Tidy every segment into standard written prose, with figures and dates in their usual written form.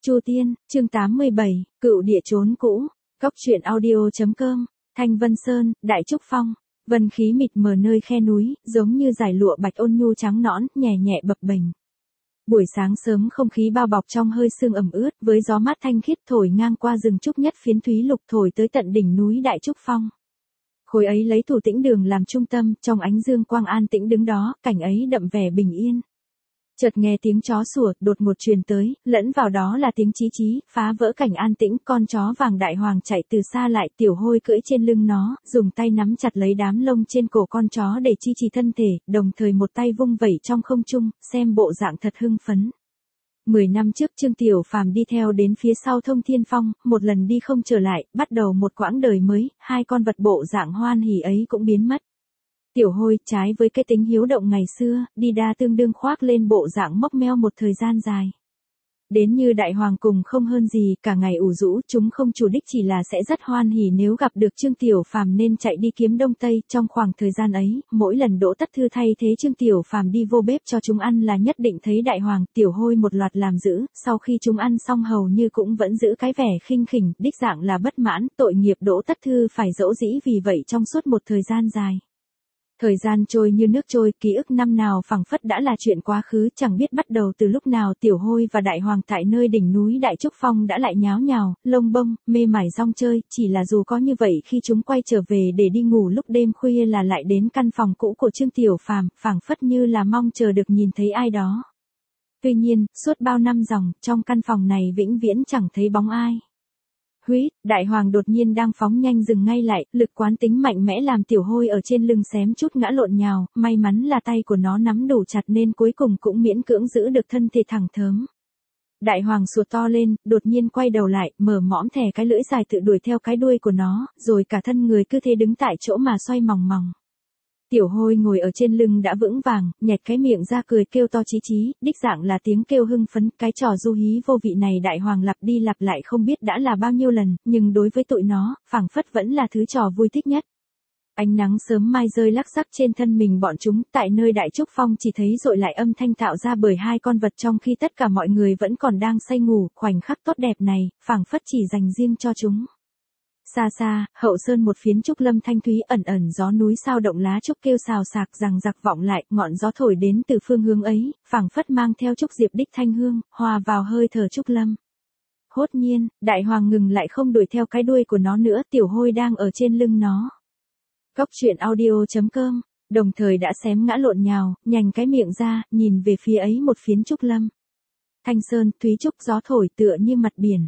Chu Tiên, chương 87, Cựu địa chốn cũ, Cóc truyện audio.com, Thanh Vân Sơn, Đại Trúc Phong, vân khí mịt mờ nơi khe núi, giống như dải lụa bạch ôn nhu trắng nõn, nhẹ nhẹ bập bềnh. Buổi sáng sớm không khí bao bọc trong hơi sương ẩm ướt, với gió mát thanh khiết thổi ngang qua rừng trúc nhất phiến thúy lục thổi tới tận đỉnh núi Đại Trúc Phong. Khối ấy lấy Thủ Tĩnh Đường làm trung tâm, trong ánh dương quang an tĩnh đứng đó, cảnh ấy đậm vẻ bình yên. Chợt nghe tiếng chó sủa đột ngột truyền tới, lẫn vào đó là tiếng chí chí, phá vỡ cảnh an tĩnh. Con chó vàng đại hoàng chạy từ xa lại, Tiểu Hôi cưỡi trên lưng nó, dùng tay nắm chặt lấy đám lông trên cổ con chó để chi trì thân thể, đồng thời một tay vung vẩy trong không trung, xem bộ dạng thật hưng phấn. 10 năm trước Trương Tiểu Phàm đi theo đến phía sau Thông Thiên Phong, một lần đi không trở lại, bắt đầu một quãng đời mới, hai con vật bộ dạng hoan hỉ ấy cũng biến mất. Tiểu Hôi, trái với cái tính hiếu động ngày xưa, đi đa tương đương khoác lên bộ dạng mốc meo một thời gian dài. Đến như đại hoàng cùng không hơn gì, cả ngày ủ rũ, chúng không chủ đích chỉ là sẽ rất hoan hỉ nếu gặp được Trương Tiểu Phàm nên chạy đi kiếm đông tây. Trong khoảng thời gian ấy, mỗi lần Đỗ Tất Thư thay thế Trương Tiểu Phàm đi vô bếp cho chúng ăn là nhất định thấy đại hoàng, Tiểu Hôi một loạt làm dữ, sau khi chúng ăn xong hầu như cũng vẫn giữ cái vẻ khinh khỉnh, đích dạng là bất mãn, tội nghiệp Đỗ Tất Thư phải dỗ dĩ vì vậy trong suốt một thời gian dài. Thời gian trôi như nước trôi, ký ức năm nào phảng phất đã là chuyện quá khứ, chẳng biết bắt đầu từ lúc nào Tiểu Hôi và đại hoàng tại nơi đỉnh núi Đại Trúc Phong đã lại nháo nhào, lông bông, mê mải rong chơi, chỉ là dù có như vậy khi chúng quay trở về để đi ngủ lúc đêm khuya là lại đến căn phòng cũ của Trương Tiểu Phàm, phảng phất như là mong chờ được nhìn thấy ai đó. Tuy nhiên, suốt bao năm dòng, trong căn phòng này vĩnh viễn chẳng thấy bóng ai. Huýt, đại hoàng đột nhiên đang phóng nhanh dừng ngay lại, lực quán tính mạnh mẽ làm Tiểu Hôi ở trên lưng xém chút ngã lộn nhào, may mắn là tay của nó nắm đủ chặt nên cuối cùng cũng miễn cưỡng giữ được thân thể thẳng thớm. Đại hoàng sủa to lên, đột nhiên quay đầu lại, mở mõm thè cái lưỡi dài tự đuổi theo cái đuôi của nó, rồi cả thân người cứ thế đứng tại chỗ mà xoay mòng mòng. Tiểu Hôi ngồi ở trên lưng đã vững vàng, nhẹt cái miệng ra cười kêu to chí chí, đích dạng là tiếng kêu hưng phấn. Cái trò du hí vô vị này đại hoàng lặp đi lặp lại không biết đã là bao nhiêu lần, nhưng đối với tụi nó, phảng phất vẫn là thứ trò vui thích nhất. Ánh nắng sớm mai rơi lắc xắc trên thân mình bọn chúng, tại nơi Đại Trúc Phong chỉ thấy dội lại âm thanh tạo ra bởi hai con vật trong khi tất cả mọi người vẫn còn đang say ngủ. Khoảnh khắc tốt đẹp này, phảng phất chỉ dành riêng cho chúng. Xa xa, hậu sơn một phiến trúc lâm thanh thúy, ẩn ẩn gió núi sao động, lá trúc kêu xào xạc rằng giặc vọng lại, ngọn gió thổi đến từ phương hướng ấy, phảng phất mang theo trúc diệp đích thanh hương, hòa vào hơi thở trúc lâm. Hốt nhiên, đại hoàng ngừng lại không đuổi theo cái đuôi của nó nữa, Tiểu Hôi đang ở trên lưng nó. Cóc truyện audio.com, đồng thời đã xém ngã lộn nhào, nhành cái miệng ra, nhìn về phía ấy một phiến trúc lâm. Thanh sơn, thúy trúc, gió thổi tựa như mặt biển.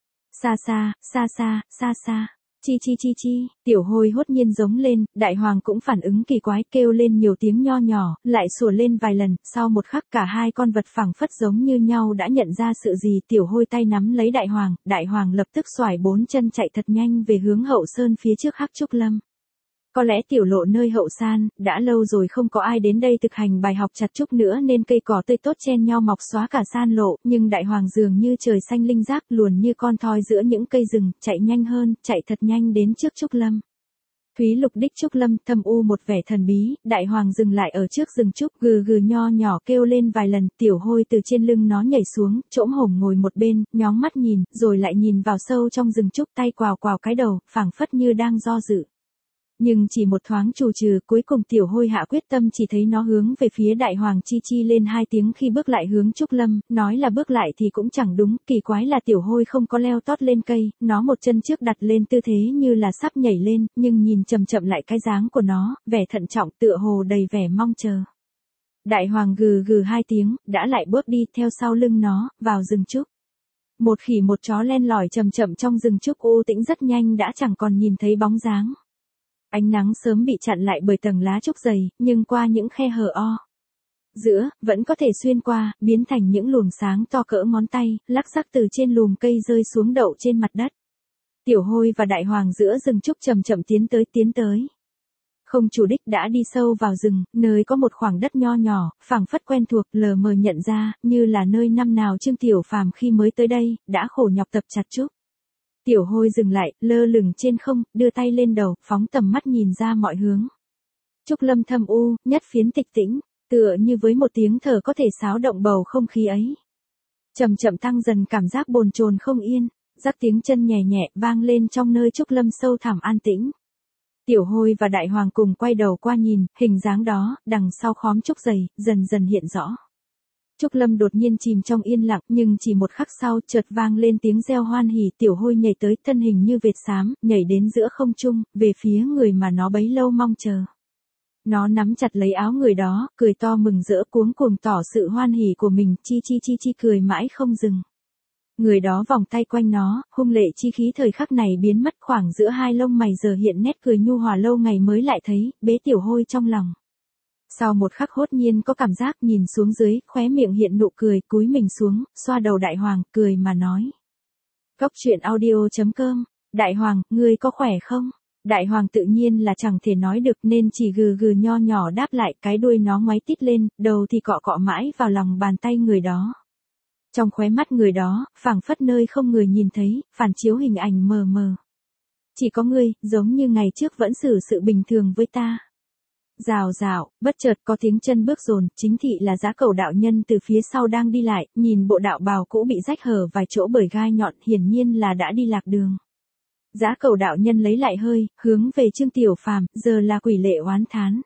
Xa xa, xa xa, xa xa. Chi chi chi chi, Tiểu Hôi hốt nhiên giống lên, đại hoàng cũng phản ứng kỳ quái kêu lên nhiều tiếng nho nhỏ, lại sủa lên vài lần, sau một khắc cả hai con vật phảng phất giống như nhau đã nhận ra sự gì. Tiểu Hôi tay nắm lấy đại hoàng lập tức xoải bốn chân chạy thật nhanh về hướng hậu sơn phía trước Hắc Trúc Lâm. Có lẽ tiểu lộ nơi hậu san, đã lâu rồi không có ai đến đây thực hành bài học chặt trúc nữa nên cây cỏ tươi tốt chen nhau mọc xóa cả san lộ, nhưng đại hoàng dường như trời xanh linh giác luồn như con thoi giữa những cây rừng, chạy nhanh hơn, chạy thật nhanh đến trước trúc lâm. Thúy lục đích trúc lâm, thâm u một vẻ thần bí, đại hoàng dừng lại ở trước rừng trúc, gừ gừ nho nhỏ kêu lên vài lần. Tiểu Hôi từ trên lưng nó nhảy xuống, chỗm hổm ngồi một bên, nhóng mắt nhìn, rồi lại nhìn vào sâu trong rừng trúc, tay quào quào cái đầu, phảng phất như đang do dự. Nhưng chỉ một thoáng trù trừ, cuối cùng Tiểu Hôi hạ quyết tâm, chỉ thấy nó hướng về phía đại hoàng chi chi lên hai tiếng khi bước lại hướng trúc lâm, nói là bước lại thì cũng chẳng đúng, kỳ quái là Tiểu Hôi không có leo tót lên cây, nó một chân trước đặt lên tư thế như là sắp nhảy lên, nhưng nhìn chậm chậm lại cái dáng của nó, vẻ thận trọng tựa hồ đầy vẻ mong chờ. Đại hoàng gừ gừ hai tiếng, đã lại bước đi theo sau lưng nó, vào rừng trúc. Một khỉ một chó len lỏi chậm chậm trong rừng trúc u tĩnh rất nhanh đã chẳng còn nhìn thấy bóng dáng. Ánh nắng sớm bị chặn lại bởi tầng lá trúc dày, nhưng qua những khe hở giữa, vẫn có thể xuyên qua, biến thành những luồng sáng to cỡ ngón tay, lắc xắc từ trên lùm cây rơi xuống đậu trên mặt đất. Tiểu Hôi và đại hoàng giữa rừng trúc chậm chậm tiến tới. Không chủ đích đã đi sâu vào rừng, nơi có một khoảng đất nho nhỏ, phảng phất quen thuộc, lờ mờ nhận ra, như là nơi năm nào Trương Tiểu Phàm khi mới tới đây, đã khổ nhọc tập chặt trúc. Tiểu Hôi dừng lại, lơ lửng trên không, đưa tay lên đầu, phóng tầm mắt nhìn ra mọi hướng. Trúc lâm thâm u, nhất phiến tịch tĩnh, tựa như với một tiếng thở có thể xáo động bầu không khí ấy. Chậm chậm tăng dần cảm giác bồn chồn không yên, rắc tiếng chân nhẹ nhẹ vang lên trong nơi trúc lâm sâu thẳm an tĩnh. Tiểu Hôi và Đại Hoàng cùng quay đầu qua nhìn, hình dáng đó, đằng sau khóm trúc dày, dần dần hiện rõ. Trúc Lâm đột nhiên chìm trong yên lặng, nhưng chỉ một khắc sau, chợt vang lên tiếng reo hoan hỉ, Tiểu Hôi nhảy tới, thân hình như vệt xám, nhảy đến giữa không trung, về phía người mà nó bấy lâu mong chờ. Nó nắm chặt lấy áo người đó, cười to mừng rỡ cuống cuồng tỏ sự hoan hỉ của mình, chi chi chi chi cười mãi không dừng. Người đó vòng tay quanh nó, hung lệ chi khí thời khắc này biến mất, khoảng giữa hai lông mày giờ hiện nét cười nhu hòa lâu ngày mới lại thấy, bế Tiểu Hôi trong lòng. Sau một khắc hốt nhiên có cảm giác nhìn xuống dưới, khóe miệng hiện nụ cười, cúi mình xuống, xoa đầu Đại Hoàng, cười mà nói. Góc truyện audio.com, Đại Hoàng, ngươi có khỏe không? Đại Hoàng tự nhiên là chẳng thể nói được nên chỉ gừ gừ nho nhỏ đáp lại, cái đuôi nó ngoáy tít lên, đầu thì cọ cọ mãi vào lòng bàn tay người đó. Trong khóe mắt người đó, phảng phất nơi không người nhìn thấy, phản chiếu hình ảnh mờ mờ. Chỉ có ngươi, giống như ngày trước vẫn xử sự bình thường với ta. Rào rào, bất chợt có tiếng chân bước dồn, chính thị là Dã Cẩu đạo nhân từ phía sau đang đi lại, nhìn bộ đạo bào cũ bị rách hở vài chỗ bởi gai nhọn, hiển nhiên là đã đi lạc đường. Dã Cẩu đạo nhân lấy lại hơi, hướng về Trương Tiểu Phàm, giờ là Quỷ Lệ oán thán.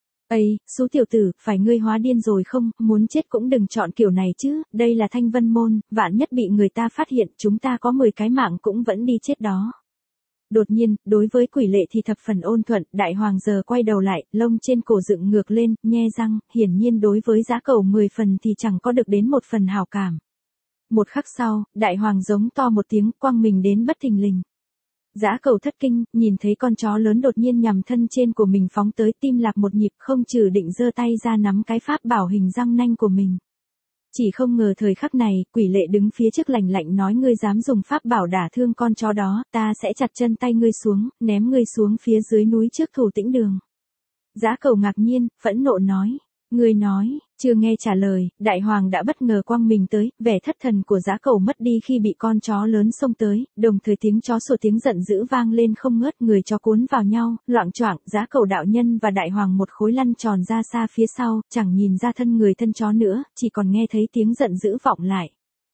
Ây, số tiểu tử, phải ngươi hóa điên rồi không, muốn chết cũng đừng chọn kiểu này chứ, đây là Thanh Vân môn, vạn nhất bị người ta phát hiện, chúng ta có 10 cái mạng cũng vẫn đi chết đó. Đột nhiên, đối với Quỷ Lệ thì thập phần ôn thuận, Đại Hoàng giờ quay đầu lại, lông trên cổ dựng ngược lên, nhe răng, hiển nhiên đối với Dã Cẩu 10 phần thì chẳng có được đến một phần hảo cảm. Một khắc sau, Đại Hoàng giống to một tiếng, quăng mình đến bất thình lình. Dã Cẩu thất kinh, nhìn thấy con chó lớn đột nhiên nhằm thân trên của mình phóng tới, tim lạc một nhịp, không trừ định giơ tay ra nắm cái pháp bảo hình răng nanh của mình. Chỉ không ngờ thời khắc này, Quỷ Lệ đứng phía trước lạnh lạnh nói, ngươi dám dùng pháp bảo đả thương con chó đó, ta sẽ chặt chân tay ngươi xuống, ném ngươi xuống phía dưới núi trước Thủ Tĩnh Đường. Dã Cẩu ngạc nhiên, phẫn nộ nói, ngươi nói, chưa nghe trả lời, Đại Hoàng đã bất ngờ quăng mình tới, vẻ thất thần của Dã Cẩu mất đi khi bị con chó lớn xông tới, đồng thời tiếng chó sủa tiếng giận dữ vang lên không ngớt, người chó cuốn vào nhau, loạng choạng, Dã Cẩu đạo nhân và Đại Hoàng một khối lăn tròn ra xa phía sau, chẳng nhìn ra thân người thân chó nữa, chỉ còn nghe thấy tiếng giận dữ vọng lại.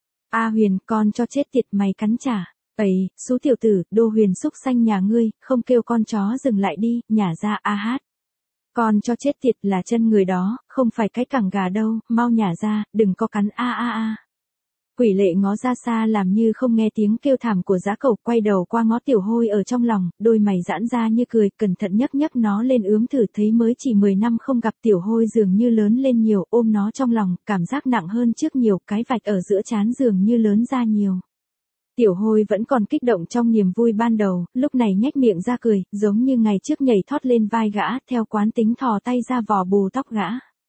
A Huyền, con cho chết tiệt mày cắn trả. Ấy, số tiểu tử, Đô Huyền xúc xanh nhà ngươi, không kêu con chó dừng lại đi, nhả ra a hát. Con cho chết tiệt là chân người đó, không phải cái cẳng gà đâu, mau nhả ra, đừng có cắn a a a. Quỷ Lệ ngó ra xa làm như không nghe tiếng kêu thảm của Dã Cẩu, quay đầu qua ngó Tiểu Hôi ở trong lòng, đôi mày giãn ra như cười, cẩn thận nhấc nhấc nó lên ướm thử, thấy mới chỉ 10 năm không gặp Tiểu Hôi dường như lớn lên nhiều, ôm nó trong lòng, cảm giác nặng hơn trước nhiều, cái vạch ở giữa trán dường như lớn ra nhiều. Tiểu Hôi vẫn còn kích động trong niềm vui ban đầu, lúc này nhếch miệng ra cười, giống như ngày trước nhảy thót lên vai gã, theo quán tính thò tay ra vò bù tóc gã.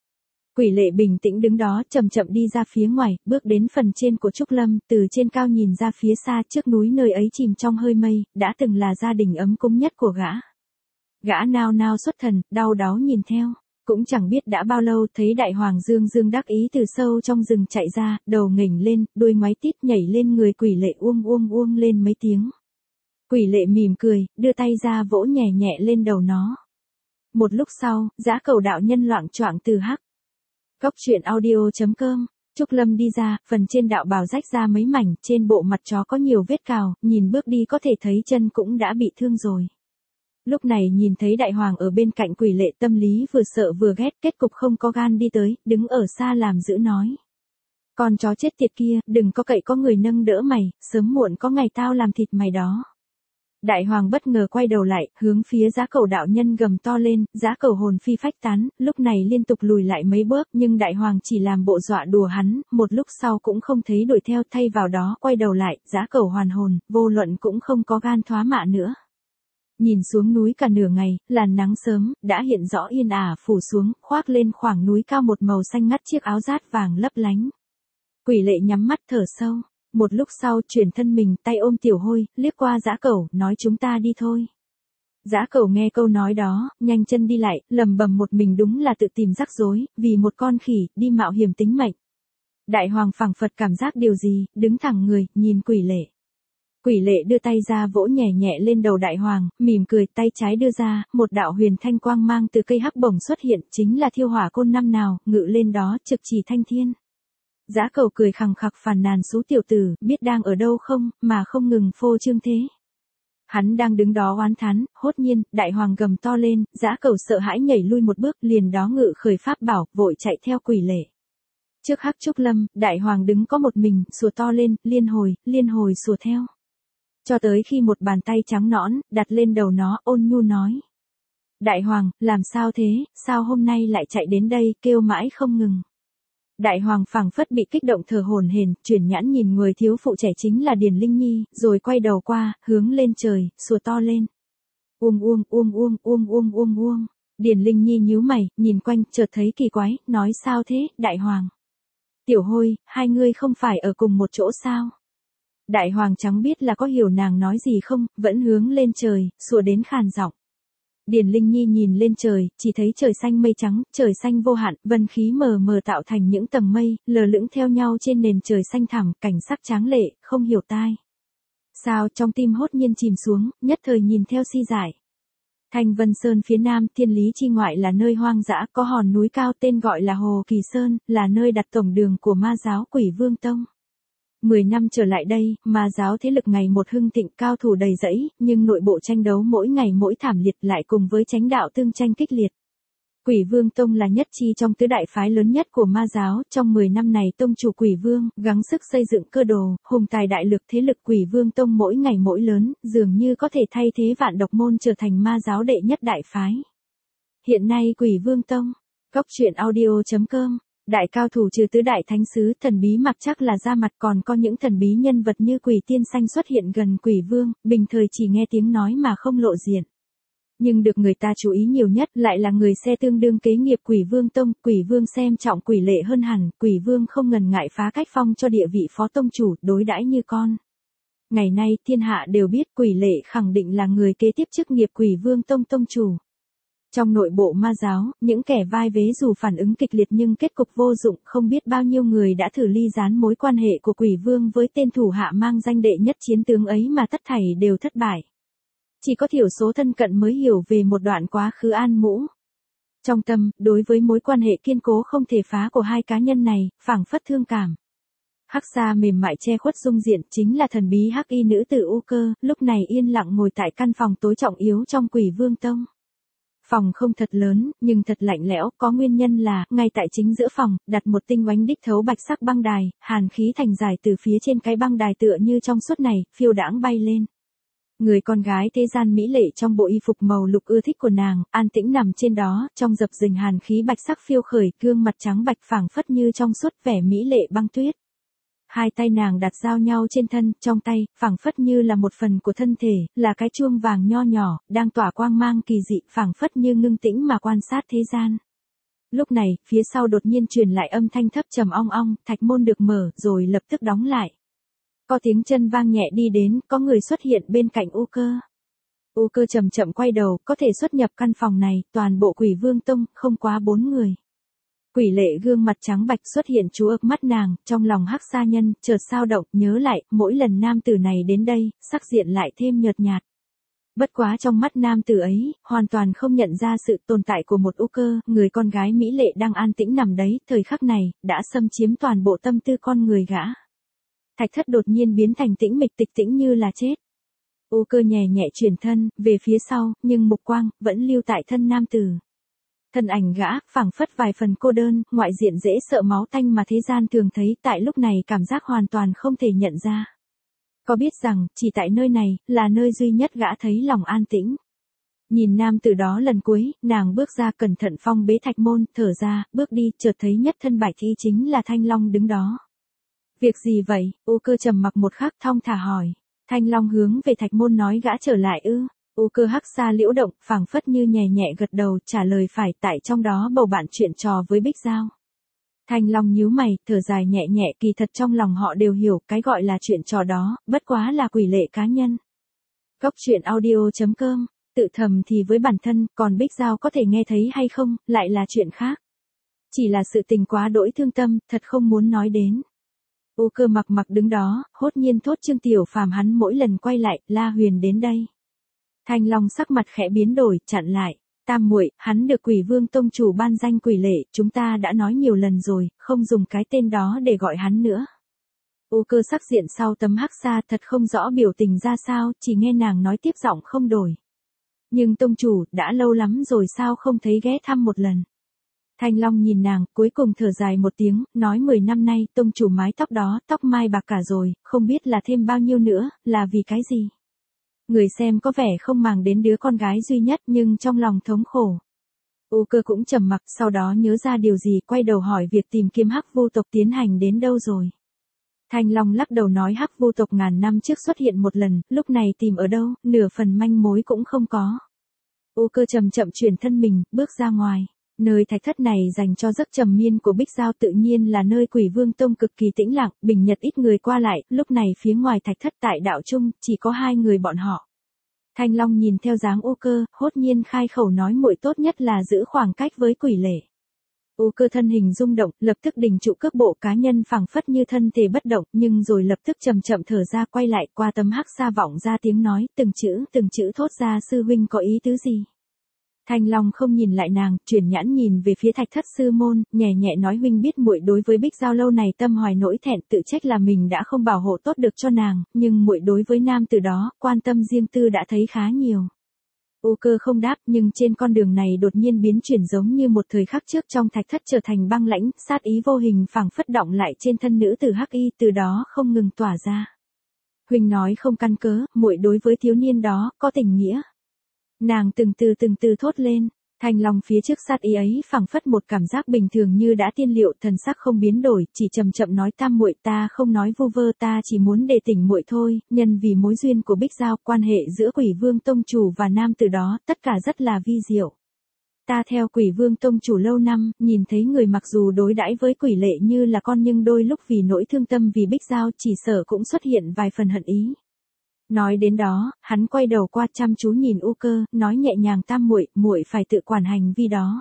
Quỷ Lệ bình tĩnh đứng đó, chậm chậm đi ra phía ngoài, bước đến phần trên của Trúc Lâm, từ trên cao nhìn ra phía xa, trước núi nơi ấy chìm trong hơi mây, đã từng là gia đình ấm cúng nhất của gã. Gã nao nao xuất thần, đau đáu nhìn theo. Cũng chẳng biết đã bao lâu, thấy Đại Hoàng dương dương đắc ý từ sâu trong rừng chạy ra, đầu nghềnh lên, đuôi ngoáy tít nhảy lên người Quỷ Lệ uông lên mấy tiếng. Quỷ Lệ mỉm cười, đưa tay ra vỗ nhẹ nhẹ lên đầu nó. Một lúc sau, Dã Cẩu đạo nhân loạng choạng từ hắc. Góc truyện audio.com, Trúc Lâm đi ra, phần trên đạo bào rách ra mấy mảnh, trên bộ mặt chó có nhiều vết cào, nhìn bước đi có thể thấy chân cũng đã bị thương rồi. Lúc này nhìn thấy Đại Hoàng ở bên cạnh Quỷ Lệ, tâm lý vừa sợ vừa ghét, kết cục không có gan đi tới, đứng ở xa làm giữ nói. Con chó chết tiệt kia, đừng có cậy có người nâng đỡ mày, sớm muộn có ngày tao làm thịt mày đó. Đại Hoàng bất ngờ quay đầu lại, hướng phía Dã Cẩu đạo nhân gầm to lên, Dã Cẩu hồn phi phách tán, lúc này liên tục lùi lại mấy bước, nhưng Đại Hoàng chỉ làm bộ dọa đùa hắn, một lúc sau cũng không thấy đuổi theo, thay vào đó quay đầu lại, Dã Cẩu hoàn hồn, vô luận cũng không có gan thoá mạ nữa. Nhìn xuống núi cả nửa ngày, làn nắng sớm, đã hiện rõ yên ả phủ xuống, khoác lên khoảng núi cao một màu xanh ngắt chiếc áo rát vàng lấp lánh. Quỷ Lệ nhắm mắt thở sâu, một lúc sau chuyển thân mình, tay ôm Tiểu Hôi, liếc qua Dã Cẩu, nói chúng ta đi thôi. Dã Cẩu nghe câu nói đó, nhanh chân đi lại, lầm bầm một mình đúng là tự tìm rắc rối, vì một con khỉ, đi mạo hiểm tính mệnh. Đại Hoàng phảng phật cảm giác điều gì, đứng thẳng người, nhìn Quỷ Lệ. Quỷ Lệ đưa tay ra vỗ nhẹ nhẹ lên đầu Đại Hoàng, mỉm cười, tay trái đưa ra, một đạo huyền thanh quang mang từ cây hắc bổng xuất hiện, chính là Thiêu Hỏa Côn năm nào, ngự lên đó, trực chỉ thanh thiên. Dã Cẩu cười khằng khặc phàn nàn xú tiểu tử, biết đang ở đâu không, mà không ngừng phô trương thế. Hắn đang đứng đó oán thán, hốt nhiên, Đại Hoàng gầm to lên, Dã Cẩu sợ hãi nhảy lui một bước, liền đó ngự khởi pháp bảo, vội chạy theo Quỷ Lệ. Trước Hắc Trúc Lâm, Đại Hoàng đứng có một mình, sủa to lên, liên hồi sủa theo. Cho tới khi một bàn tay trắng nõn, đặt lên đầu nó, ôn nhu nói. Đại Hoàng, làm sao thế, sao hôm nay lại chạy đến đây, kêu mãi không ngừng. Đại Hoàng phảng phất bị kích động thở hổn hển, chuyển nhãn nhìn người thiếu phụ trẻ chính là Điền Linh Nhi, rồi quay đầu qua, hướng lên trời, sủa to lên. Uông. Điền Linh Nhi nhíu mày, nhìn quanh, chợt thấy kỳ quái, nói sao thế, Đại Hoàng. Tiểu Hôi, hai ngươi không phải ở cùng một chỗ sao? Đại Hoàng chẳng biết là có hiểu nàng nói gì không, vẫn hướng lên trời, sủa đến khàn giọng. Điền Linh Nhi nhìn lên trời, chỉ thấy trời xanh mây trắng, trời xanh vô hạn, vân khí mờ mờ tạo thành những tầng mây, lờ lững theo nhau trên nền trời xanh thẳm, cảnh sắc tráng lệ, không hiểu tai. Sao trong tim hốt nhiên chìm xuống, nhất thời nhìn theo si giải. Thanh Vân Sơn phía nam, Thiên Lý chi ngoại là nơi hoang dã, có hòn núi cao tên gọi là Hồ Kỳ Sơn, là nơi đặt tổng đường của ma giáo Quỷ Vương Tông. 10 năm trở lại đây, ma giáo thế lực ngày một hưng thịnh, cao thủ đầy rẫy, nhưng nội bộ tranh đấu mỗi ngày mỗi thảm liệt, lại cùng với chánh đạo tương tranh kích liệt. Quỷ Vương Tông là nhất chi trong tứ đại phái lớn nhất của ma giáo, trong 10 năm này tông chủ Quỷ Vương, gắng sức xây dựng cơ đồ, hùng tài đại lực thế lực Quỷ Vương Tông mỗi ngày mỗi lớn, dường như có thể thay thế Vạn Độc Môn trở thành ma giáo đệ nhất đại phái. Hiện nay Quỷ Vương Tông, Cóc Truyện Audio.com, đại cao thủ trừ tứ đại thánh sứ, thần bí mặc chắc là ra mặt, còn có những thần bí nhân vật như Quỷ Tiên Xanh xuất hiện gần Quỷ Vương, bình thời chỉ nghe tiếng nói mà không lộ diện. Nhưng được người ta chú ý nhiều nhất lại là người xe tương đương kế nghiệp Quỷ Vương Tông, Quỷ Vương xem trọng Quỷ Lệ hơn hẳn, Quỷ Vương không ngần ngại phá cách phong cho địa vị phó tông chủ, đối đãi như con. Ngày nay, thiên hạ đều biết Quỷ Lệ khẳng định là người kế tiếp chức nghiệp Quỷ Vương Tông tông chủ. Trong nội bộ ma giáo, những kẻ vai vế dù phản ứng kịch liệt nhưng kết cục vô dụng, không biết bao nhiêu người đã thử ly gián mối quan hệ của Quỷ Vương với tên thủ hạ mang danh đệ nhất chiến tướng ấy mà tất thảy đều thất bại. Chỉ có thiểu số thân cận mới hiểu về một đoạn quá khứ an mũ. Trong tâm, đối với mối quan hệ kiên cố không thể phá của hai cá nhân này, phảng phất thương cảm. Hắc xa mềm mại che khuất dung diện, chính là thần bí hắc y nữ tử U Cơ, lúc này yên lặng ngồi tại căn phòng tối trọng yếu trong Quỷ Vương Tông. Phòng không thật lớn, nhưng thật lạnh lẽo, có nguyên nhân là, ngay tại chính giữa phòng, đặt một tinh oánh đích thấu bạch sắc băng đài, hàn khí thành dài từ phía trên cái băng đài tựa như trong suốt này, phiêu đãng bay lên. Người con gái thế gian mỹ lệ trong bộ y phục màu lục ưa thích của nàng, an tĩnh nằm trên đó, trong dập dình hàn khí bạch sắc phiêu khởi, gương mặt trắng bạch phảng phất như trong suốt vẻ mỹ lệ băng tuyết. Hai tay nàng đặt giao nhau trên thân, trong tay, phảng phất như là một phần của thân thể, là cái chuông vàng nho nhỏ, đang tỏa quang mang kỳ dị, phảng phất như ngưng tĩnh mà quan sát thế gian. Lúc này, phía sau đột nhiên truyền lại âm thanh thấp trầm ong ong, thạch môn được mở, rồi lập tức đóng lại. Có tiếng chân vang nhẹ đi đến, có người xuất hiện bên cạnh U Cơ. U Cơ chậm chậm quay đầu, có thể xuất nhập căn phòng này, toàn bộ Quỷ Vương Tông, không quá 4 người. Quỷ Lệ gương mặt trắng bạch xuất hiện chú ực mắt nàng, trong lòng hắc sa nhân, chợt sao động, nhớ lại, mỗi lần nam tử này đến đây, sắc diện lại thêm nhợt nhạt. Bất quá trong mắt nam tử ấy, hoàn toàn không nhận ra sự tồn tại của một U Cơ, người con gái mỹ lệ đang an tĩnh nằm đấy, thời khắc này, đã xâm chiếm toàn bộ tâm tư con người gã. Thạch Thất đột nhiên biến thành tĩnh mịch tịch tĩnh như là chết. U Cơ nhẹ nhẹ chuyển thân, về phía sau, nhưng mục quang, vẫn lưu tại thân nam tử. Thân ảnh gã, phảng phất vài phần cô đơn, ngoại diện dễ sợ máu tanh mà thế gian thường thấy, tại lúc này cảm giác hoàn toàn không thể nhận ra. Có biết rằng, chỉ tại nơi này, là nơi duy nhất gã thấy lòng an tĩnh. Nhìn nam tử đó lần cuối, nàng bước ra cẩn thận phong bế thạch môn, thở ra, bước đi, chợt thấy nhất thân bạch y chính là Thanh Long đứng đó. Việc gì vậy? U Cơ trầm mặc một khắc thong thả hỏi. Thanh Long hướng về thạch môn nói gã trở lại ư? U Cơ hắc xa liễu động, phảng phất như nhẹ nhẹ gật đầu, trả lời phải, tại trong đó bầu bạn chuyện trò với Bích Giao. Thanh Long nhíu mày, thở dài nhẹ nhẹ, kỳ thật trong lòng họ đều hiểu, cái gọi là chuyện trò đó, bất quá là quỷ lệ cá nhân. Cóc Truyện Audio.com, tự thầm thì với bản thân, còn Bích Giao có thể nghe thấy hay không, lại là chuyện khác. Chỉ là sự tình quá đỗi thương tâm, thật không muốn nói đến. U Cơ mặc đứng đó, hốt nhiên thốt Trương Tiểu Phàm hắn mỗi lần quay lại, La Huyền đến đây. Thanh Long sắc mặt khẽ biến đổi, chặn lại. Tam muội, hắn được Quỷ Vương tông chủ ban danh Quỷ Lệ, chúng ta đã nói nhiều lần rồi, không dùng cái tên đó để gọi hắn nữa. U Cơ sắc diện sau tấm hắc xa thật không rõ biểu tình ra sao, chỉ nghe nàng nói tiếp giọng không đổi. Nhưng tông chủ, đã lâu lắm rồi sao không thấy ghé thăm một lần. Thanh Long nhìn nàng, cuối cùng thở dài một tiếng, nói 10 năm nay, tông chủ mái tóc đó, tóc mai bạc cả rồi, không biết là thêm bao nhiêu nữa, là vì cái gì. Người xem có vẻ không màng đến đứa con gái duy nhất nhưng trong lòng thống khổ. U Cơ cũng trầm mặc, sau đó nhớ ra điều gì, quay đầu hỏi việc tìm kiếm Hắc Vu tộc tiến hành đến đâu rồi. Thanh Long lắc đầu nói Hắc Vu tộc ngàn năm trước xuất hiện một lần, lúc này tìm ở đâu, nửa phần manh mối cũng không có. U Cơ chậm chậm chuyển thân mình, bước ra ngoài. Nơi thạch thất này dành cho giấc trầm miên của Bích Giao tự nhiên là nơi Quỷ Vương tông cực kỳ tĩnh lặng, bình nhật ít người qua lại, lúc này phía ngoài thạch thất tại đạo trung, chỉ có 2 người bọn họ. Thanh Long nhìn theo dáng U Cơ, hốt nhiên khai khẩu nói muội tốt nhất là giữ khoảng cách với Quỷ Lệ. U Cơ thân hình rung động, lập tức đình trụ cước bộ cá nhân phẳng phất như thân thể bất động, nhưng rồi lập tức chậm chậm thở ra quay lại qua tấm hắc xa vọng ra tiếng nói, từng chữ thốt ra sư huynh có ý tứ gì. Thanh Long không nhìn lại nàng, chuyển nhãn nhìn về phía thạch thất sư môn, nhẹ nhẹ nói huynh biết muội đối với Bích Giao lâu này tâm hoài nỗi thẹn, tự trách là mình đã không bảo hộ tốt được cho nàng, nhưng muội đối với nam từ đó, quan tâm riêng tư đã thấy khá nhiều. U Cơ không đáp, nhưng trên con đường này đột nhiên biến chuyển giống như một thời khắc trước trong thạch thất trở thành băng lãnh, sát ý vô hình phảng phất động lại trên thân nữ tử hắc y, từ đó không ngừng tỏa ra. Huynh nói không căn cớ, muội đối với thiếu niên đó có tình nghĩa. Nàng từng từ thốt lên. Thanh Long phía trước sát ý ấy phảng phất một cảm giác bình thường như đã tiên liệu, thần sắc không biến đổi, chỉ chậm chậm nói Tam muội, ta không nói vu vơ, ta chỉ muốn để tỉnh muội thôi, nhân vì mối duyên của Bích Giao, quan hệ giữa Quỷ Vương tông chủ và nam từ đó, tất cả rất là vi diệu. Ta theo Quỷ Vương tông chủ lâu năm, nhìn thấy người mặc dù đối đãi với Quỷ Lệ như là con nhưng đôi lúc vì nỗi thương tâm vì Bích Giao chỉ sợ cũng xuất hiện vài phần hận ý. Nói đến đó, hắn quay đầu qua chăm chú nhìn U Cơ, nói nhẹ nhàng Tam muội, muội phải tự quản hành vi đó.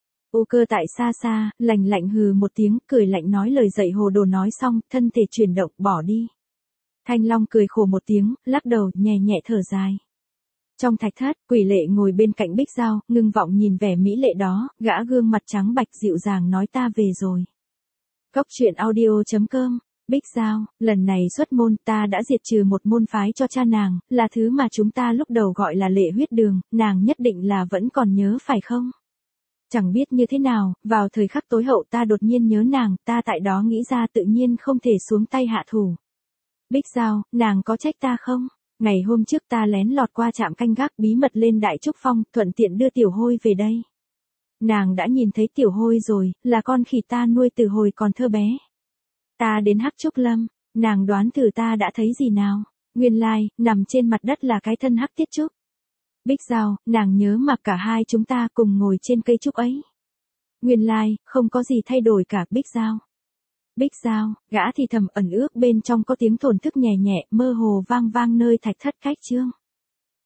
U Cơ tại xa xa, lạnh lạnh hừ một tiếng, cười lạnh nói lời dạy hồ đồ nói xong, thân thể chuyển động, bỏ đi. Thanh Long cười khổ một tiếng, lắc đầu, nhẹ nhẹ thở dài. Trong thạch thất, Quỷ Lệ ngồi bên cạnh Bích Giao, ngưng vọng nhìn vẻ mỹ lệ đó, gã gương mặt trắng bạch dịu dàng nói ta về rồi. Góc truyện audio.com. Bích Giao, lần này xuất môn ta đã diệt trừ một môn phái cho cha nàng, là thứ mà chúng ta lúc đầu gọi là Lệ huyết đường, nàng nhất định là vẫn còn nhớ phải không? Chẳng biết như thế nào, vào thời khắc tối hậu ta đột nhiên nhớ nàng, ta tại đó nghĩ ra tự nhiên không thể xuống tay hạ thủ. Bích Giao, nàng có trách ta không? Ngày hôm trước ta lén lọt qua trạm canh gác bí mật lên Đại Trúc Phong, thuận tiện đưa Tiểu Hôi về đây. Nàng đã nhìn thấy Tiểu Hôi rồi, là con khỉ ta nuôi từ hồi còn thơ bé. Ta đến Hắc Trúc Lâm, nàng đoán thử ta đã thấy gì nào? Nguyên lai, nằm trên mặt đất là cái thân Hắc Tiết Trúc. Bích Giao, nàng nhớ mà cả hai chúng ta cùng ngồi trên cây trúc ấy. Nguyên lai, không có gì thay đổi cả Bích Giao. Bích Giao, gã thì thầm ẩn ước bên trong có tiếng thổn thức nhẹ nhẹ, mơ hồ vang vang nơi thạch thất cách chương.